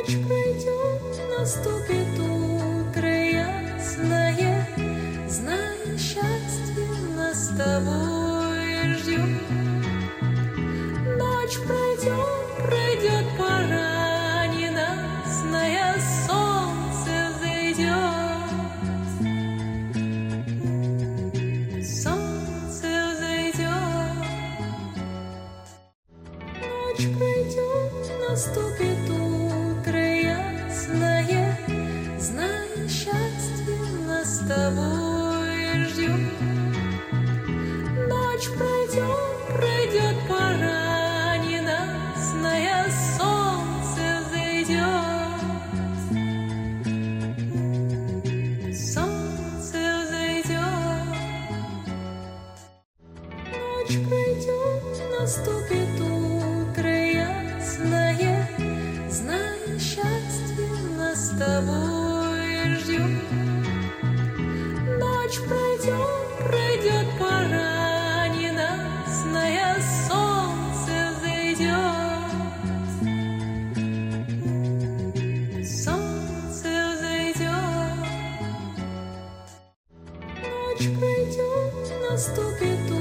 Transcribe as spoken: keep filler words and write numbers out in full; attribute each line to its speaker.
Speaker 1: Ночь пройдет, наступит утро ясное, зная счастье нас с тобой ждет. Ночь пройдет, пройдет пора ненастная, солнце взойдет. Солнце взойдет. Ночь пройдет, наступит утро ясное, зная счастье нас с тобой ждет. Ночь пройдет, пройдет пора ненастная, солнце взойдет. Солнце взойдет. Ночь пройдет, наступит утро ясное, зная счастье нас с тобой ждет. Ночь пройдет, пройдет пора ненастная, солнце взойдет. Солнце взойдет. Ночь пройдет, наступит